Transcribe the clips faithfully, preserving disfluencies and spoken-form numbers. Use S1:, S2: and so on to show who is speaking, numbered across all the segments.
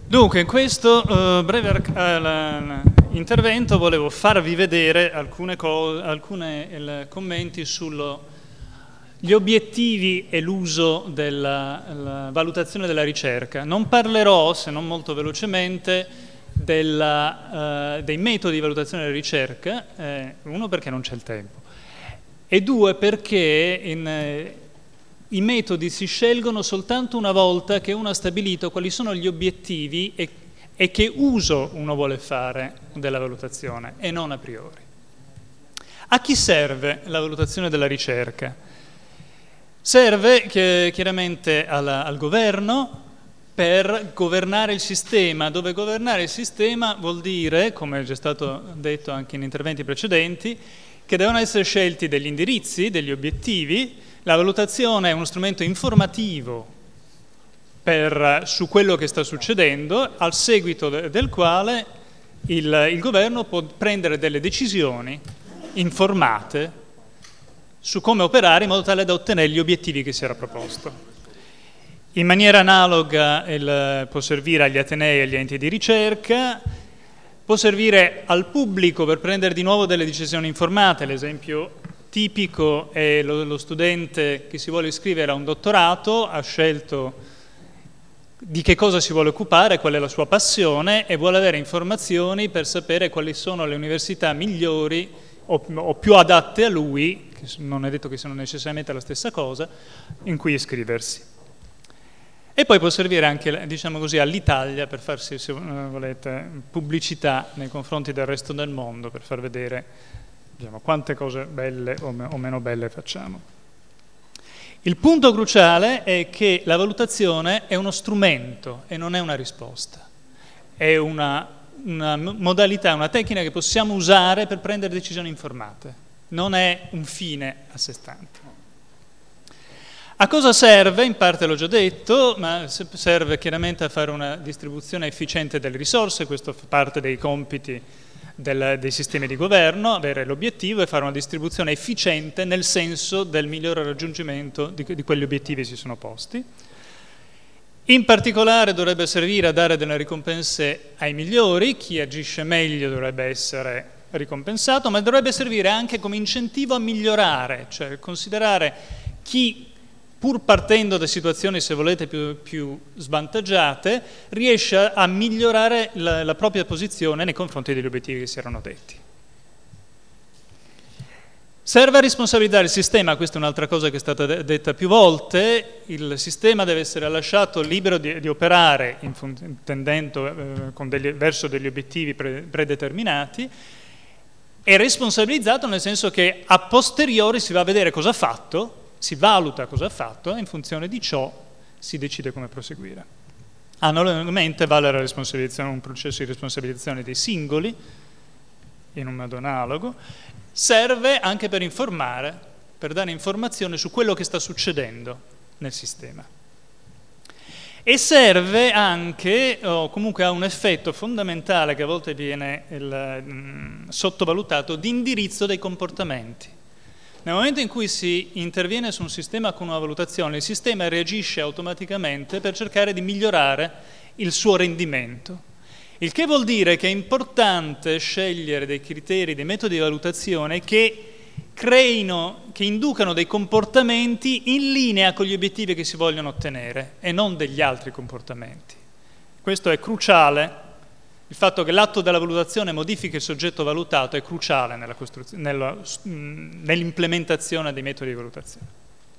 S1: Dunque, in questo uh, breve uh, intervento volevo farvi vedere alcune, alcune il, commenti sugli obiettivi e l'uso della valutazione della ricerca. Non parlerò, se non molto velocemente, della, uh, dei metodi di valutazione della ricerca, eh, uno perché non c'è il tempo, e due perché in, eh, i metodi si scelgono soltanto una volta che uno ha stabilito quali sono gli obiettivi e, e che uso uno vuole fare della valutazione, e non a priori. A chi serve la valutazione della ricerca? Serve che, chiaramente al, al governo per governare il sistema, dove governare il sistema vuol dire, come è già stato detto anche in interventi precedenti, che devono essere scelti degli indirizzi, degli obiettivi. La valutazione è uno strumento informativo per, su quello che sta succedendo, al seguito de, del quale il, il governo può prendere delle decisioni informate su come operare in modo tale da ottenere gli obiettivi che si era proposto. In maniera analoga il, può servire agli atenei e agli enti di ricerca, può servire al pubblico per prendere di nuovo delle decisioni informate. L'esempio tipico è lo, lo studente che si vuole iscrivere a un dottorato, ha scelto di che cosa si vuole occupare, qual è la sua passione, e vuole avere informazioni per sapere quali sono le università migliori o, o più adatte a lui, che non è detto che siano necessariamente la stessa cosa, in cui iscriversi. E poi può servire anche, diciamo così, all'Italia per farsi, se volete, pubblicità nei confronti del resto del mondo, per far vedere, diciamo, quante cose belle o, me o meno belle facciamo. Il punto cruciale è che la valutazione è uno strumento e non è una risposta. È una, una modalità, una tecnica che possiamo usare per prendere decisioni informate. Non è un fine a sé stante. A cosa serve? In parte l'ho già detto, ma serve chiaramente a fare una distribuzione efficiente delle risorse. Questo fa parte dei compiti del, dei sistemi di governo, avere l'obiettivo e fare una distribuzione efficiente nel senso del migliore raggiungimento di, di quegli obiettivi che si sono posti. In particolare dovrebbe servire a dare delle ricompense ai migliori, chi agisce meglio dovrebbe essere ricompensato, ma dovrebbe servire anche come incentivo a migliorare, cioè considerare chi, pur partendo da situazioni, se volete, più, più svantaggiate, riesce a migliorare la, la propria posizione nei confronti degli obiettivi che si erano detti. Serve a responsabilizzare il sistema, questa è un'altra cosa che è stata de detta più volte. Il sistema deve essere lasciato libero di, di operare intendendo, eh, con degli, verso degli obiettivi pre predeterminati, e responsabilizzato nel senso che a posteriori si va a vedere cosa ha fatto, si valuta cosa ha fatto e in funzione di ciò si decide come proseguire. Analogamente vale la responsabilizzazione, un processo di responsabilizzazione dei singoli, in un modo analogo, serve anche per informare, per dare informazione su quello che sta succedendo nel sistema. E serve anche, o comunque ha un effetto fondamentale che a volte viene il, mh, sottovalutato, di indirizzo dei comportamenti. Nel momento in cui si interviene su un sistema con una valutazione, il sistema reagisce automaticamente per cercare di migliorare il suo rendimento. Il che vuol dire che è importante scegliere dei criteri, dei metodi di valutazione che creino, che inducano dei comportamenti in linea con gli obiettivi che si vogliono ottenere e non degli altri comportamenti. Questo è cruciale. Il fatto che l'atto della valutazione modifichi il soggetto valutato è cruciale nell'implementazione dei metodi di valutazione.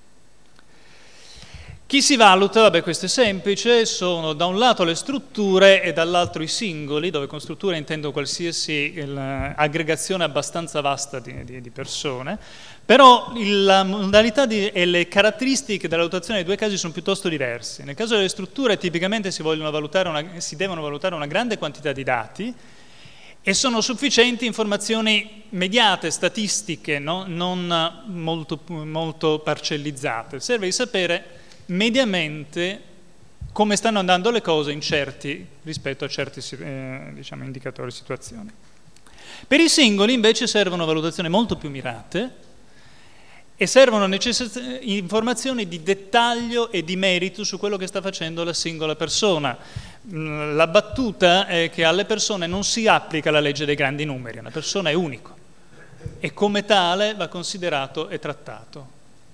S1: Chi si valuta? Vabbè, questo è semplice, sono da un lato le strutture e dall'altro i singoli, dove con strutture intendo qualsiasi aggregazione abbastanza vasta di, di, di persone, però la modalità di, e le caratteristiche della valutazione nei due casi sono piuttosto diverse. Nel caso delle strutture tipicamente si, vogliono valutare una, si devono valutare una grande quantità di dati e sono sufficienti informazioni mediate, statistiche, no? Non molto, molto parcellizzate. Serve di sapere mediamente come stanno andando le cose in certi, rispetto a certi eh, diciamo, indicatori, situazioni. Per i singoli invece servono valutazioni molto più mirate e servono informazioni di dettaglio e di merito su quello che sta facendo la singola persona. La battuta è che alle persone non si applica la legge dei grandi numeri, una persona è unico e come tale va considerato e trattato.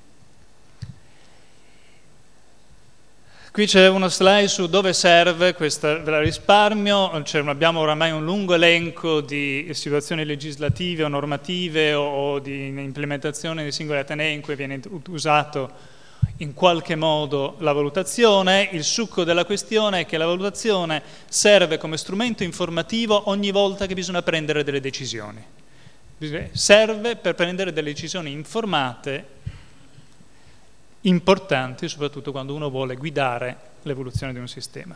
S1: Qui c'è uno slide su dove serve, questa ve la risparmio, cioè, abbiamo oramai un lungo elenco di situazioni legislative o normative o, o di implementazione dei singoli atenei in cui viene usato in qualche modo la valutazione. Il succo della questione è che la valutazione serve come strumento informativo ogni volta che bisogna prendere delle decisioni. Serve per prendere delle decisioni informate importanti, soprattutto quando uno vuole guidare l'evoluzione di un sistema.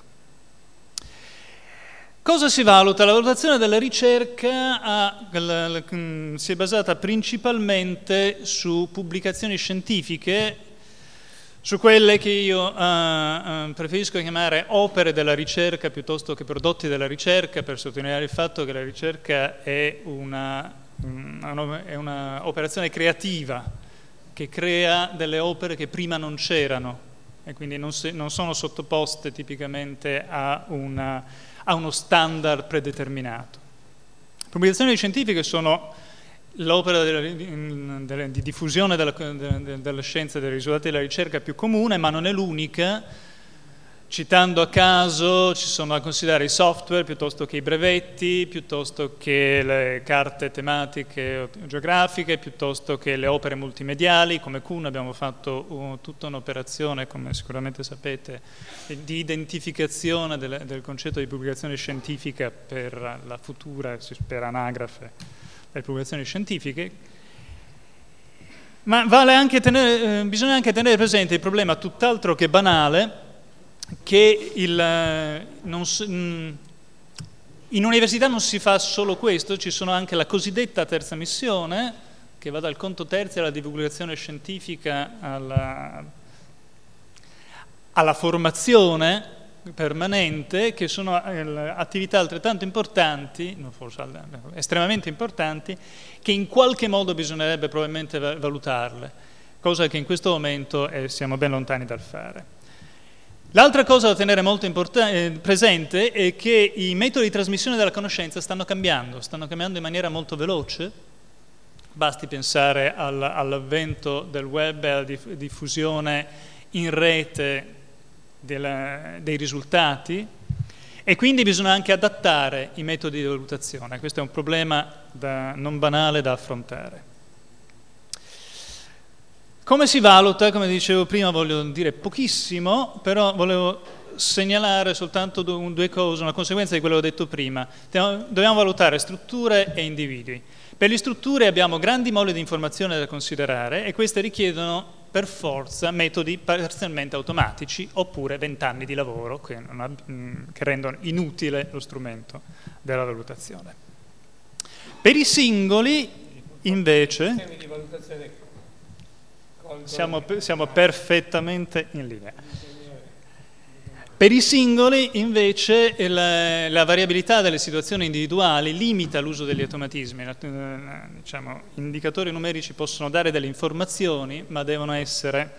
S1: Cosa si valuta? La valutazione della ricerca ha, la, la, si è basata principalmente su pubblicazioni scientifiche, su quelle che io uh, uh, preferisco chiamare opere della ricerca piuttosto che prodotti della ricerca, per sottolineare il fatto che la ricerca è una, una, è una operazione creativa che crea delle opere che prima non c'erano e quindi non, se, non sono sottoposte tipicamente a, una, a uno standard predeterminato. Le pubblicazioni scientifiche sono l'opera di diffusione della, della, della scienza e dei risultati della ricerca più comune, ma non è l'unica. Citando a caso, ci sono da considerare i software piuttosto che i brevetti, piuttosto che le carte tematiche o geografiche, piuttosto che le opere multimediali. Come Kuhn abbiamo fatto uh, tutta un'operazione, come sicuramente sapete, di identificazione del, del concetto di pubblicazione scientifica per la futura, si spera, anagrafe delle pubblicazioni scientifiche. Ma vale anche tenere, eh, bisogna anche tenere presente il problema tutt'altro che banale che il, non, in università non si fa solo questo, ci sono anche la cosiddetta terza missione, che va dal conto terzi alla divulgazione scientifica alla, alla formazione permanente, che sono attività altrettanto importanti, non forse estremamente importanti, che in qualche modo bisognerebbe probabilmente valutarle, cosa che in questo momento eh, siamo ben lontani dal fare. L'altra cosa da tenere molto eh, presente è che i metodi di trasmissione della conoscenza stanno cambiando, stanno cambiando in maniera molto veloce. Basti pensare al, all'avvento del web e alla diff- diffusione in rete della, dei risultati, e quindi bisogna anche adattare i metodi di valutazione. Questo è un problema da, non banale da affrontare. Come si valuta? Come dicevo prima, voglio dire pochissimo, però volevo segnalare soltanto due cose, una conseguenza di quello che ho detto prima. Dobbiamo valutare strutture e individui. Per le strutture abbiamo grandi mole di informazione da considerare e queste richiedono per forza metodi parzialmente automatici oppure vent'anni di lavoro che, non ha, che rendono inutile lo strumento della valutazione. Per i singoli, invece, siamo, siamo perfettamente in linea. Per i singoli, invece, la, la variabilità delle situazioni individuali limita l'uso degli automatismi. Diciamo, indicatori numerici possono dare delle informazioni, ma devono essere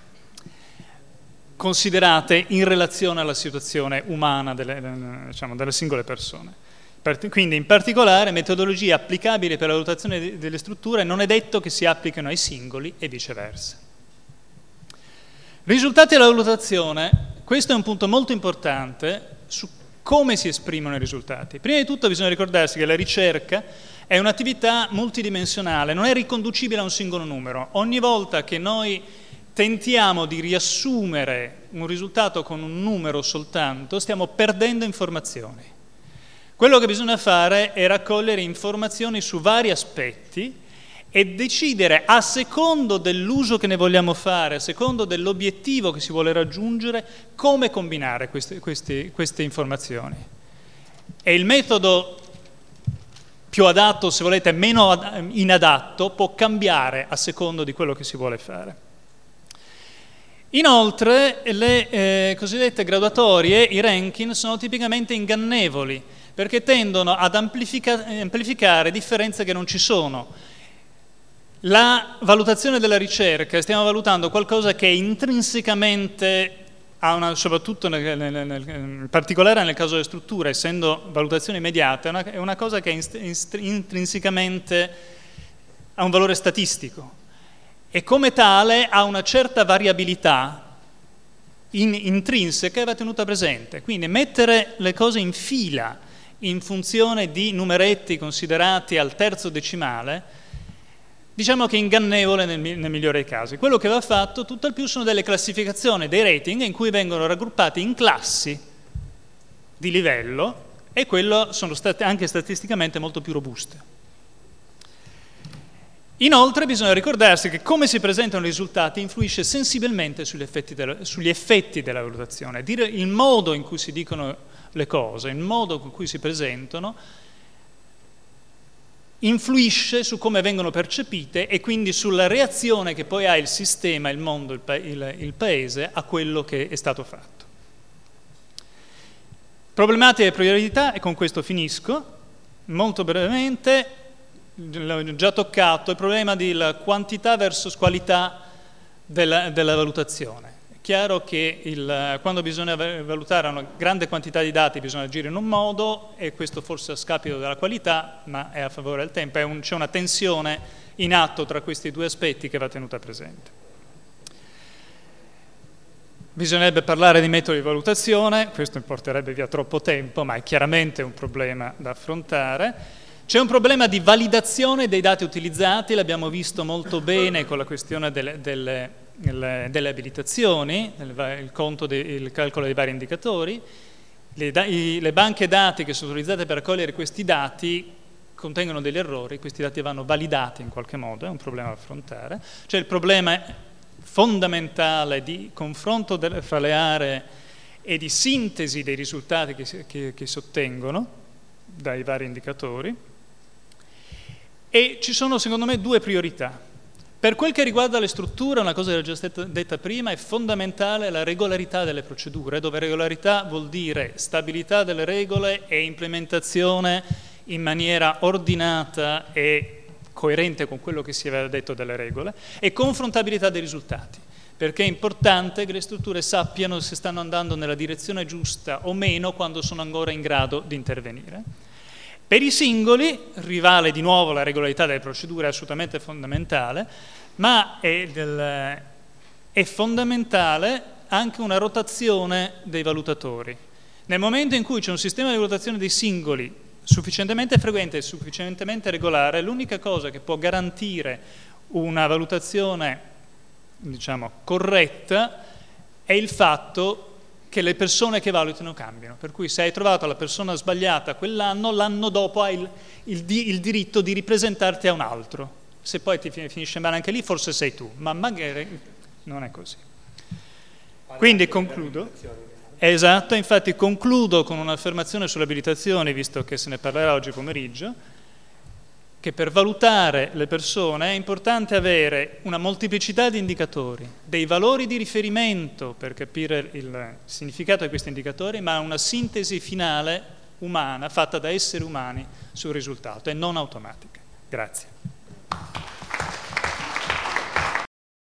S1: considerate in relazione alla situazione umana delle, diciamo, delle singole persone. Quindi, in particolare, metodologie applicabili per la valutazione delle strutture non è detto che si applichino ai singoli e viceversa. Risultati della valutazione. Questo è un punto molto importante su come si esprimono i risultati. Prima di tutto bisogna ricordarsi che la ricerca è un'attività multidimensionale, non è riconducibile a un singolo numero. Ogni volta che noi tentiamo di riassumere un risultato con un numero soltanto, stiamo perdendo informazioni. Quello che bisogna fare è raccogliere informazioni su vari aspetti e decidere a secondo dell'uso che ne vogliamo fare, a secondo dell'obiettivo che si vuole raggiungere, come combinare queste, queste, queste informazioni. E il metodo più adatto, se volete, meno inadatto, può cambiare a secondo di quello che si vuole fare. Inoltre, le eh, cosiddette graduatorie, i ranking, sono tipicamente ingannevoli, perché tendono ad amplifica- amplificare differenze che non ci sono. La valutazione della ricerca, stiamo valutando qualcosa che è intrinsecamente ha una, soprattutto nel, nel, nel, in particolare nel caso delle strutture, essendo valutazione immediata, è una, è una cosa che è intrinsecamente ha un valore statistico e come tale ha una certa variabilità in, intrinseca e va tenuta presente. Quindi mettere le cose in fila in funzione di numeretti considerati al terzo decimale, diciamo che è ingannevole nel, nel migliore dei casi. Quello che va fatto tutt'al più sono delle classificazioni, dei rating in cui vengono raggruppati in classi di livello e quello sono state anche statisticamente molto più robuste. Inoltre bisogna ricordarsi che come si presentano i risultati influisce sensibilmente sugli effetti della, sugli effetti della valutazione. Dire il modo in cui si dicono le cose, il modo in cui si presentano, influisce su come vengono percepite e quindi sulla reazione che poi ha il sistema, il mondo, il, pa il, il paese a quello che è stato fatto. Problematica e priorità, e con questo finisco, molto brevemente, l'ho già toccato, il problema della quantità versus qualità della, della valutazione. Chiaro che il, quando bisogna valutare una grande quantità di dati bisogna agire in un modo e questo forse a scapito della qualità, ma è a favore del tempo, c'è una tensione in atto tra questi due aspetti che va tenuta presente. Bisognerebbe parlare di metodi di valutazione, questo porterebbe via troppo tempo, ma è chiaramente un problema da affrontare. C'è un problema di validazione dei dati utilizzati, l'abbiamo visto molto bene con la questione delle, delle Il, delle abilitazioni, il, il, conto de, il calcolo dei vari indicatori. Le, i, le banche dati che sono utilizzate per raccogliere questi dati contengono degli errori, questi dati vanno validati in qualche modo, è un problema da affrontare. C'è il problema fondamentale di confronto delle, fra le aree e di sintesi dei risultati che si, che, che si ottengono dai vari indicatori. E ci sono secondo me due priorità. Per quel che riguarda le strutture, una cosa che era già stata detta prima, è fondamentale la regolarità delle procedure, dove regolarità vuol dire stabilità delle regole e implementazione in maniera ordinata e coerente con quello che si aveva detto delle regole, e confrontabilità dei risultati, perché è importante che le strutture sappiano se stanno andando nella direzione giusta o meno quando sono ancora in grado di intervenire. Per i singoli, rivale di nuovo la regolarità delle procedure, è assolutamente fondamentale, ma è, del, è fondamentale anche una rotazione dei valutatori. Nel momento in cui c'è un sistema di valutazione dei singoli sufficientemente frequente e sufficientemente regolare, l'unica cosa che può garantire una valutazione, diciamo, corretta è il fatto che le persone che valutano cambiano, per cui se hai trovato la persona sbagliata quell'anno, l'anno dopo hai il, il, il diritto di ripresentarti a un altro. Se poi ti finisce male anche lì, forse sei tu, ma magari non è così. Quindi concludo. Esatto, infatti concludo con un'affermazione sulle abilitazioni, visto che se ne parlerà oggi pomeriggio, che per valutare le persone è importante avere una molteplicità di indicatori, dei valori di riferimento per capire il significato di questi indicatori, ma una sintesi finale umana, fatta da esseri umani, sul risultato e non automatica. Grazie.